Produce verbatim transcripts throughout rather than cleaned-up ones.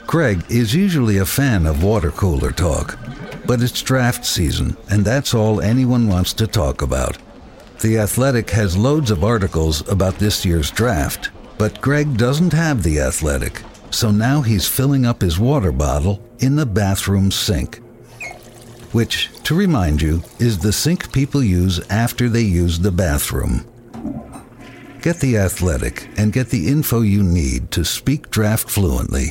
Greg is usually a fan of water cooler talk, but it's draft season, and that's all anyone wants to talk about. The Athletic has loads of articles about this year's draft, but Greg doesn't have The Athletic, so now he's filling up his water bottle in the bathroom sink. Which, to remind you, is the sink people use after they use the bathroom. Get The Athletic and get the info you need to speak draft fluently.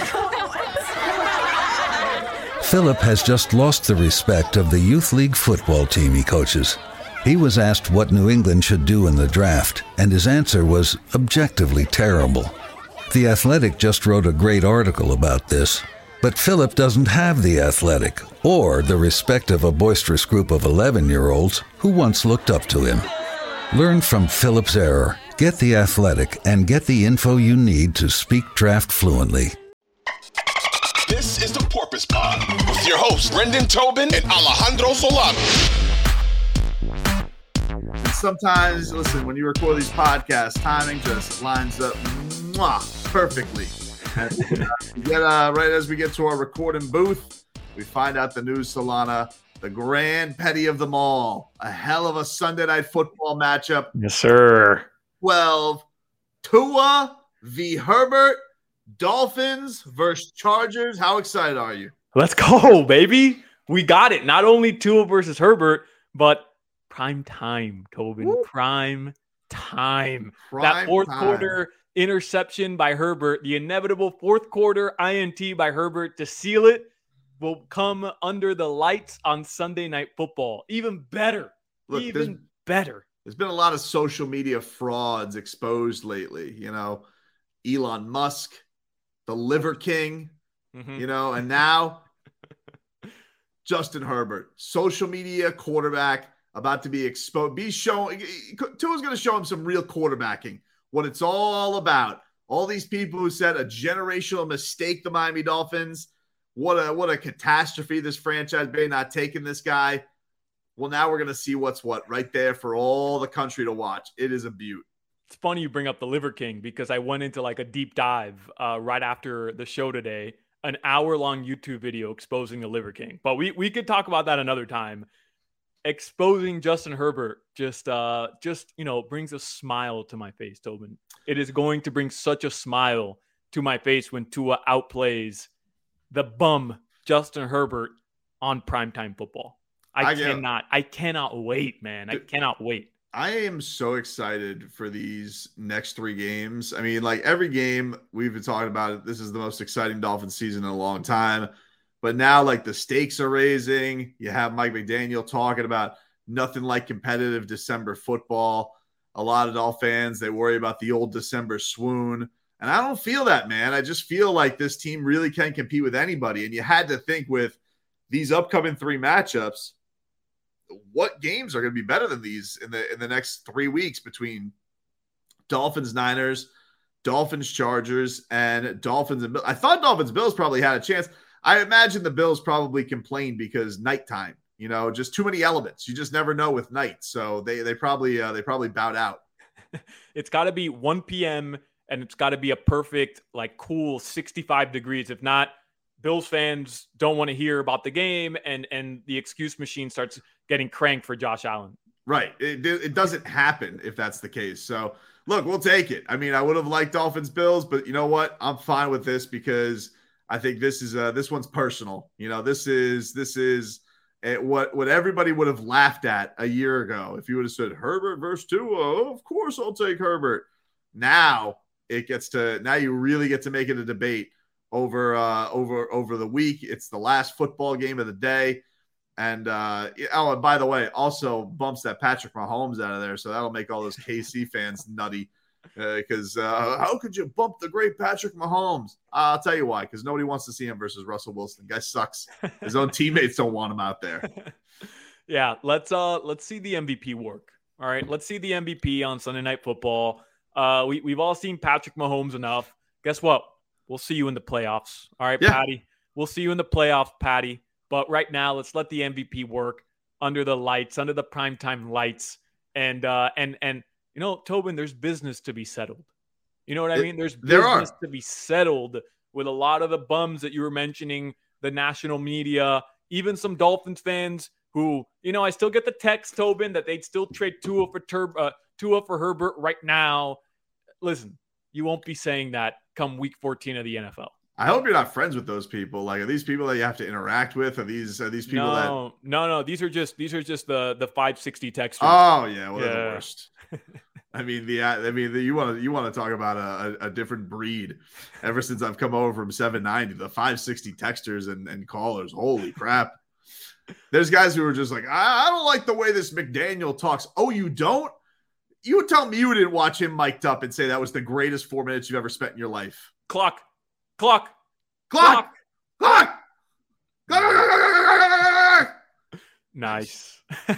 Philip has just lost the respect of the youth league football team he coaches. He was asked what New England should do in the draft, and his answer was objectively terrible. The Athletic just wrote a great article about this, but Philip doesn't have The Athletic or the respect of a boisterous group of eleven-year-olds who once looked up to him. Learn from Philip's error, get The Athletic, and get the info you need to speak draft fluently. This is the Porpoise Pod with your hosts, Brendan Tobin and Alejandro Solano. Sometimes, listen, when you record these podcasts, timing just lines up mwah, perfectly. And, uh, we get, uh, right as we get to our recording booth, we find out the news, Solana, the grand petty of them all. A hell of a Sunday night football matchup. Yes, sir. twelve. Tua v. Herbert. Dolphins versus Chargers. How excited are you? Let's go, baby. We got it. Not only Tua versus Herbert, but prime time, Tobin. Woo. Prime time. Prime that fourth time. quarter interception by Herbert, the inevitable fourth quarter I N T by Herbert to seal it, will come under the lights on Sunday Night Football. Even better. Look, Even better. There's been a lot of social media frauds exposed lately. You know, Elon Musk, the Liver King, mm-hmm. you know, and now Justin Herbert, social media quarterback, about to be exposed. Be showing Tua's going to show him some real quarterbacking, what it's all about. All these people who said a generational mistake, the Miami Dolphins. What a what a catastrophe this franchise made not taking this guy. Well, now we're going to see what's what right there for all the country to watch. It is a beaut. It's funny you bring up the Liver King because I went into like a deep dive uh, right after the show today, an hour-long YouTube video exposing the Liver King. But we we could talk about that another time. Exposing Justin Herbert just, uh, just you know, brings a smile to my face, Tobin. It is going to bring such a smile to my face when Tua outplays the bum Justin Herbert on primetime football. I, I cannot, I cannot wait, man. I cannot wait. I am so excited for these next three games. I mean, like every game we've been talking about it. This is the most exciting Dolphins season in a long time. But now, like, the stakes are raising. You have Mike McDaniel talking about nothing like competitive December football. A lot of Dolphins fans, they worry about the old December swoon. And I don't feel that, man. I just feel like this team really can compete with anybody. And you had to think with these upcoming three matchups, what games are going to be better than these in the in the next three weeks between Dolphins, Niners, Dolphins, Chargers, and Dolphins and Bills. I thought Dolphins, Bills probably had a chance. I imagine the Bills probably complained because nighttime, you know, just too many elements. You just never know with night. So they they probably uh, they probably bowed out. It's got to be one p.m. and it's got to be a perfect, like, cool sixty-five degrees. If not, Bills fans don't want to hear about the game, and and the excuse machine starts getting cranked for Josh Allen. Right. It, it doesn't happen if that's the case. So, look, we'll take it. I mean, I would have liked Dolphins Bills, but you know what? I'm fine with this because I think this is uh, this one's personal. You know, this is this is uh, what what everybody would have laughed at a year ago if you would have said Herbert versus Tua. Oh, of course, I'll take Herbert. Now it gets to now you really get to make it a debate over uh, over over the week. It's the last football game of the day, and uh, oh, and by the way, also bumps that Patrick Mahomes out of there, so that'll make all those K C fans nutty. Because uh, uh, how could you bump the great Patrick Mahomes? Uh, I'll tell you why. Because nobody wants to see him versus Russell Wilson. Guy sucks. His own teammates don't want him out there. Yeah, let's uh let's see the M V P work. All right, let's see the M V P on Sunday Night Football. Uh, we we've all seen Patrick Mahomes enough. Guess what? We'll see you in the playoffs. All right, yeah. Patty. We'll see you in the playoffs, Patty. But right now, let's let the M V P work under the lights, under the primetime lights, and uh and and. You know, Tobin, there's business to be settled. You know what I mean? There's business there are. to be settled with a lot of the bums that you were mentioning, the national media, even some Dolphins fans who, you know, I still get the text, Tobin, that they'd still trade Tua for Tur- uh, Tua for Herbert right now. Listen, you won't be saying that come week fourteen of the N F L. I hope you're not friends with those people. Like, are these people that you have to interact with? Are these are these people no, that? No, no, These are just these are just the the five sixty texters. Oh yeah, well, yeah. they're the worst. I mean, the I mean, the, you want to you want to talk about a, a, a different breed. Ever since I've come over from seven ninety, the five sixty texters and, and callers, holy crap! There's guys who are just like, I, I don't like the way this McDaniel talks. Oh, you don't? You tell me you didn't watch him mic'd up and say that was the greatest four minutes you've ever spent in your life. Clock, clock, clock, clock. clock. Nice.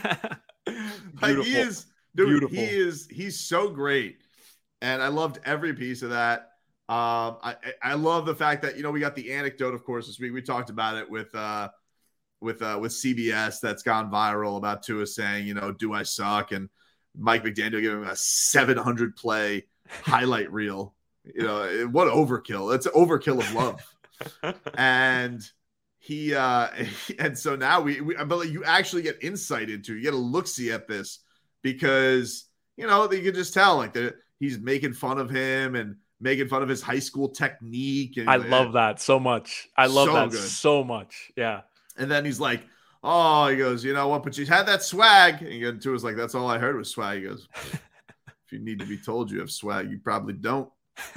Like he is, dude. Beautiful. He is. He's so great, and I loved every piece of that. Um, I I love the fact that, you know, we got the anecdote, of course, this week. We talked about it with uh with uh with C B S that's gone viral about Tua saying, you know, do I suck? And Mike McDaniel giving him a seven hundred play highlight reel. You know, what overkill. It's an overkill of love. And he uh and so now we, we but you actually get insight into, you get a look-see at this, because, you know, you can just tell like that he's making fun of him and making fun of his high school technique. And I love that so much. I love so that good. so much. Yeah. And then he's like, oh, he goes, you know what, but you had that swag. And he goes to us like, that's all I heard was swag. He goes, if you need to be told you have swag, you probably don't.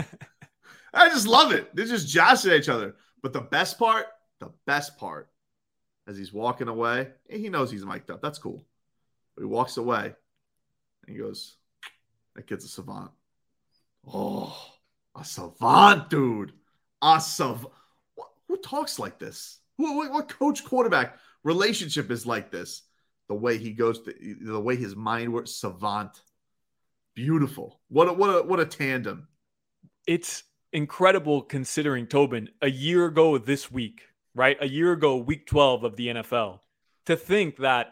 I just love it. They're just joshing at each other. But the best part, the best part, as he's walking away, he knows he's mic'd up. That's cool. But he walks away and he goes, that kid's a savant. Oh, a savant, dude. A savant. Who talks like this? What, what coach quarterback relationship is like this? The way he goes, to, the way his mind works, savant. Beautiful. What a, what a, what a tandem. It's incredible considering, Tobin, a year ago this week, right? A year ago, week twelve of the N F L, to think that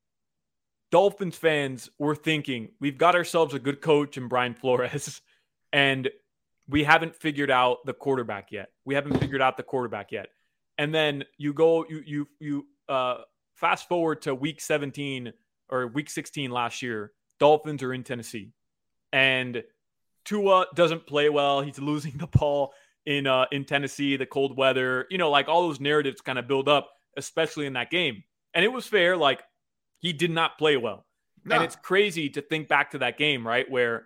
Dolphins fans were thinking, we've got ourselves a good coach in Brian Flores, and we haven't figured out the quarterback yet. We haven't figured out the quarterback yet. And then you go, you you you uh, fast forward to week seventeen or week sixteen last year. Dolphins are in Tennessee, and Tua doesn't play well. He's losing the ball in uh, in Tennessee, the cold weather. You know, like all those narratives kind of build up, especially in that game. And it was fair. Like, he did not play well. No. And it's crazy to think back to that game, right? Where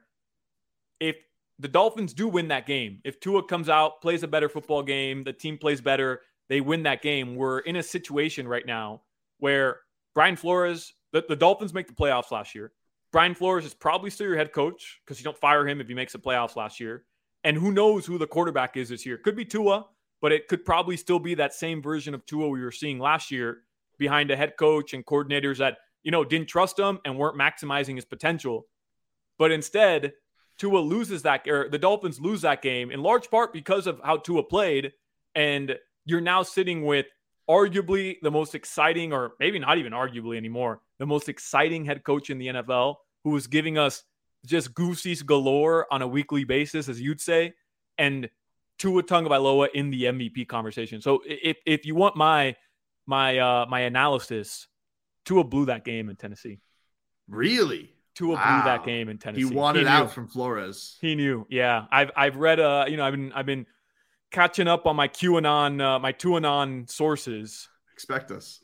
if the Dolphins do win that game, if Tua comes out, plays a better football game, the team plays better, they win that game, we're in a situation right now where Brian Flores, the, the Dolphins make the playoffs last year. Brian Flores is probably still your head coach because you don't fire him if he makes the playoffs last year. And who knows who the quarterback is this year. Could be Tua, but it could probably still be that same version of Tua we were seeing last year behind a head coach and coordinators that, you know, didn't trust him and weren't maximizing his potential. But instead, Tua loses that, or the Dolphins lose that game in large part because of how Tua played. And you're now sitting with arguably the most exciting, or maybe not even arguably anymore, the most exciting head coach in the N F L, who is giving us just goosies galore on a weekly basis, as you'd say, and Tua Tagovailoa in the M V P conversation. So if if you want my my uh, my analysis, Tua blew that game in Tennessee. Really? Tua wow. blew that game in Tennessee. He wanted he out from Flores. He knew. Yeah, I've I've read. Uh, you know, I've been I've been catching up on my QAnon, uh, my QAnon sources. Expect us.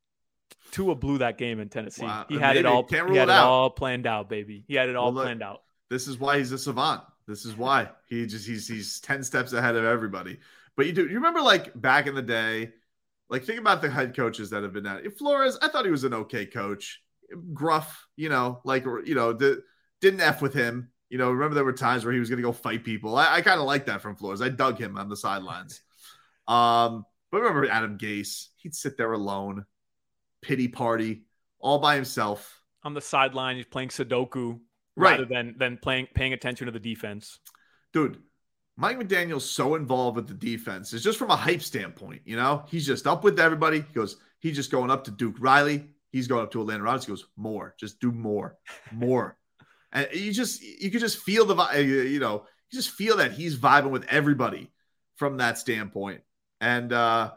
Tua blew that game in Tennessee. Wow. He had Maybe. it all. Can't he rule had it it out. all planned out, baby. He had it all well, look, planned out. This is why he's a savant. This is why he just he's he's ten steps ahead of everybody. But you do you remember like back in the day, like think about the head coaches that have been at it. Flores, I thought he was an okay coach. Gruff, you know, like you know, the, didn't F with him. You know, remember there were times where he was going to go fight people. I, I kind of like that from Flores. I dug him on the sidelines. Um, but remember Adam Gase? He'd sit there alone, pity party, all by himself on the sideline. He's playing Sudoku right. rather than than playing paying attention to the defense. Dude, Mike McDaniel's so involved with the defense. It's just from a hype standpoint. You know, he's just up with everybody. He goes, he's just going up to Duke Riley. He's going up to Atlanta Robinson. He goes, more, just do more, more. And you just, you could just feel the, you know, you just feel that he's vibing with everybody from that standpoint. And uh,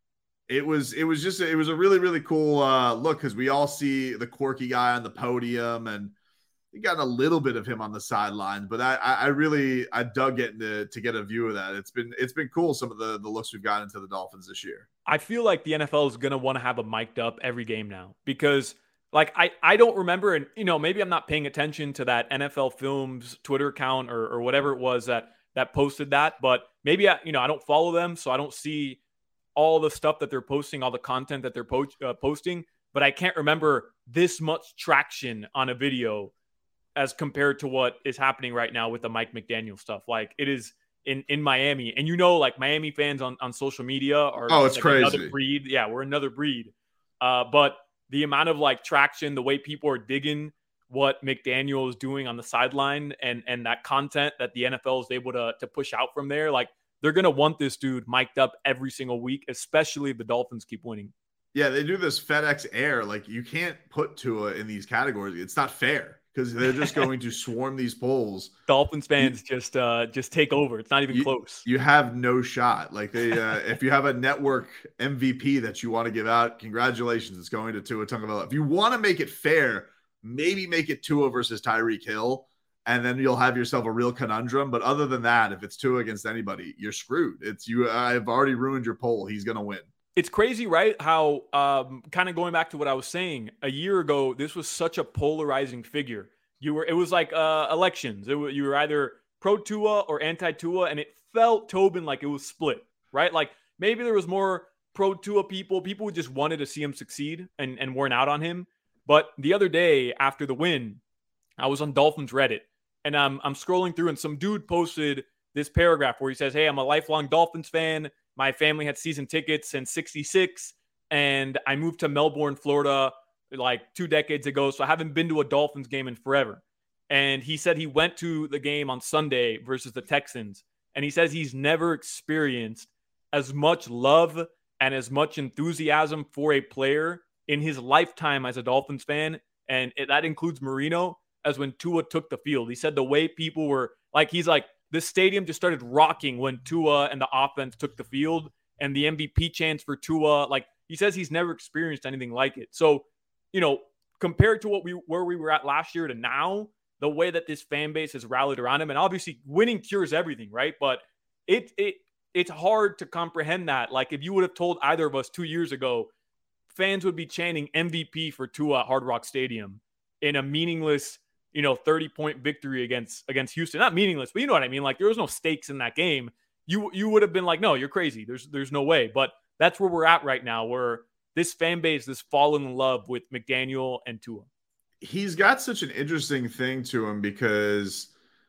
it was it was just it was a really, really cool uh, look, because we all see the quirky guy on the podium, and you got a little bit of him on the sideline. But I, I really I dug getting to to get a view of that. It's been it's been cool, some of the the looks we've gotten into the Dolphins this year. I feel like the N F L is gonna want to have a mic'd up every game now, because like I I don't remember, and you know maybe I'm not paying attention to that N F L Films Twitter account or or whatever it was that that posted that, but maybe I you know I don't follow them, so I don't see all the stuff that they're posting, all the content that they're po- uh, posting, but I can't remember this much traction on a video as compared to what is happening right now with the Mike McDaniel stuff. Like it is in, in Miami, and you know, like Miami fans on, on social media are oh, it's like crazy. Another breed. Yeah, we're another breed. Uh, but the amount of like traction, the way people are digging what McDaniel is doing on the sideline, and and that content that the N F L is able to to push out from there, like they're gonna want this dude mic'd up every single week, especially if the Dolphins keep winning. Yeah, they do this FedEx Air. Like you can't put Tua in these categories. It's not fair, because they're just going to swarm these polls. Dolphins fans you, just uh, just take over. It's not even you, close. You have no shot. Like they, uh, if you have a network M V P that you want to give out, congratulations, it's going to Tua Tagovailoa. If you want to make it fair, maybe make it Tua versus Tyreek Hill, and then you'll have yourself a real conundrum. But other than that, if it's Tua against anybody, you're screwed. It's you. I've already ruined your poll. He's going to win. It's crazy, right? How um, kind of going back to what I was saying a year ago, this was such a polarizing figure. You were, it was like uh, elections. It was, you were either pro Tua or anti Tua, and it felt, Tobin, like it was split, right? Like maybe there was more pro Tua people, people who just wanted to see him succeed and, and weren't out on him. But the other day after the win, I was on Dolphins Reddit, and I'm I'm scrolling through, and some dude posted this paragraph where he says, "Hey, I'm a lifelong Dolphins fan. My family had season tickets since sixty-six, and I moved to Melbourne, Florida, like two decades ago, so I haven't been to a Dolphins game in forever." And he said he went to the game on Sunday versus the Texans, and he says he's never experienced as much love and as much enthusiasm for a player in his lifetime as a Dolphins fan, and it, that includes Marino, as when Tua took the field. He said the way people were, like, he's like, the stadium just started rocking when Tua and the offense took the field, and the M V P chants for Tua. Like, he says he's never experienced anything like it. So, you know, compared to what we where we were at last year to now, the way that this fan base has rallied around him, and obviously winning cures everything, right? But it it it's hard to comprehend that. Like, if you would have told either of us two years ago, fans would be chanting M V P for Tua at Hard Rock Stadium in a meaningless, you know, thirty-point victory against against Houston. Not meaningless, but you know what I mean? Like, there was no stakes in that game. You you would have been like, no, you're crazy. There's there's no way. But that's where we're at right now, where this fan base is falling in love with McDaniel and Tua. He's got such an interesting thing to him because,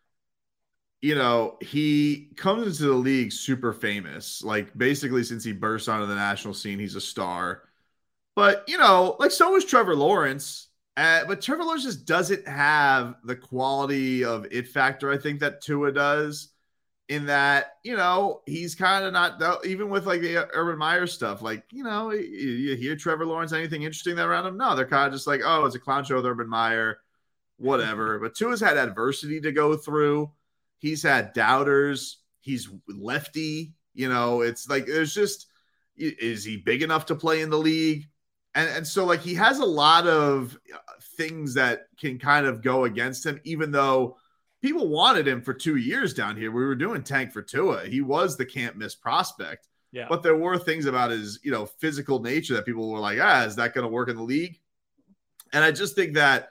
you know, he comes into the league super famous. Like, basically, since he burst onto the national scene, he's a star. But, you know, like, so is Trevor Lawrence. Uh, but Trevor Lawrence just doesn't have the quality of it factor, I think, that Tua does, in that, you know, he's kind of not, even with like the Urban Meyer stuff, like, you know, you, you hear Trevor Lawrence, anything interesting that around him? No, they're kind of just like, oh, it's a clown show with Urban Meyer, whatever. But Tua's had adversity to go through. He's had doubters. He's lefty. You know, it's like, there's just, is he big enough to play in the league? And, and so, like, he has a lot of things that can kind of go against him, even though people wanted him for two years down here. We were doing tank for Tua. He was the can't miss prospect. Yeah. But there were things about his, you know, physical nature that people were like, ah, is that going to work in the league? And I just think that,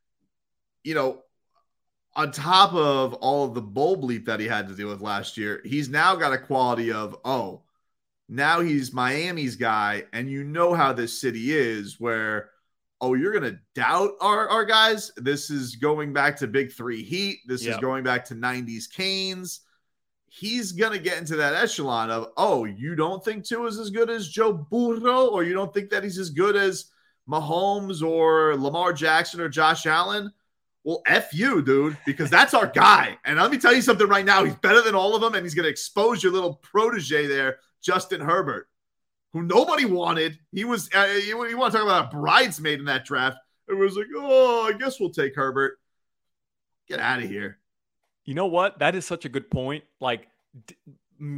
you know, on top of all of the bull bleep that he had to deal with last year, he's now got a quality of, oh, now he's Miami's guy, and you know how this city is, where, oh, you're going to doubt our, our guys? This is going back to Big Three Heat. This yep. is going back to nineties Canes. He's going to get into that echelon of, oh, you don't think Tua's as good as Joe Burrow, or you don't think that he's as good as Mahomes or Lamar Jackson or Josh Allen? Well, F you, dude, because that's our guy. And let me tell you something right now. He's better than all of them, and he's going to expose your little protege there, Justin Herbert, who nobody wanted. He was, uh, you, you want to talk about a bridesmaid in that draft. It was like, oh, I guess we'll take Herbert. Get out of here. You know what? That is such a good point. Like, d- make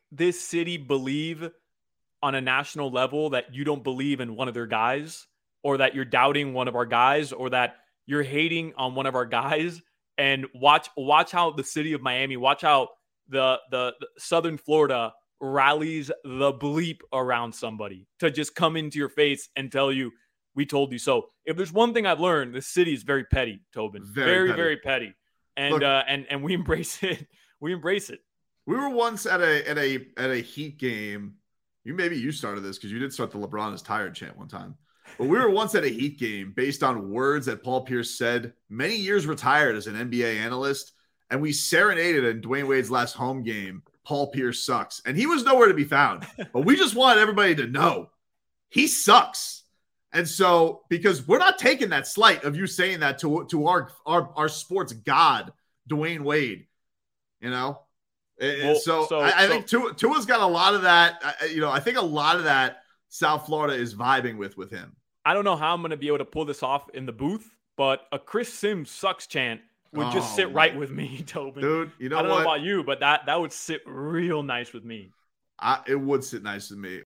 this city believe on a national level that you don't believe in one of their guys, or that you're doubting one of our guys, or that you're hating on one of our guys. And watch watch how the city of Miami, watch how the, the, the Southern Florida rallies the bleep around somebody to just come into your face and tell you, we told you so. If there's one thing I've learned, the city is very petty, Tobin. Very, very petty. Very petty. And Look, uh, and and we embrace it. We embrace it. We were once at a at a at a Heat game. You maybe you started this because you did start the LeBron is tired chant one time. But we were once at a Heat game based on words that Paul Pierce said, many years retired as an N B A analyst, and we serenaded in Dwayne Wade's last home game, Paul Pierce sucks. And he was nowhere to be found. But we just wanted everybody to know he sucks. And so, because we're not taking that slight of you saying that to, to our, our, our sports god, Dwayne Wade, you know? Well, so, so I, I so, think Tua, Tua's got a lot of that. You know, I think a lot of that South Florida is vibing with with him. I don't know how I'm going to be able to pull this off in the booth, but a Chris Sims sucks chant would oh, just sit right with me, Tobin. Dude, you know I don't what? know about you, but that that would sit real nice with me. I, it would sit nice with me.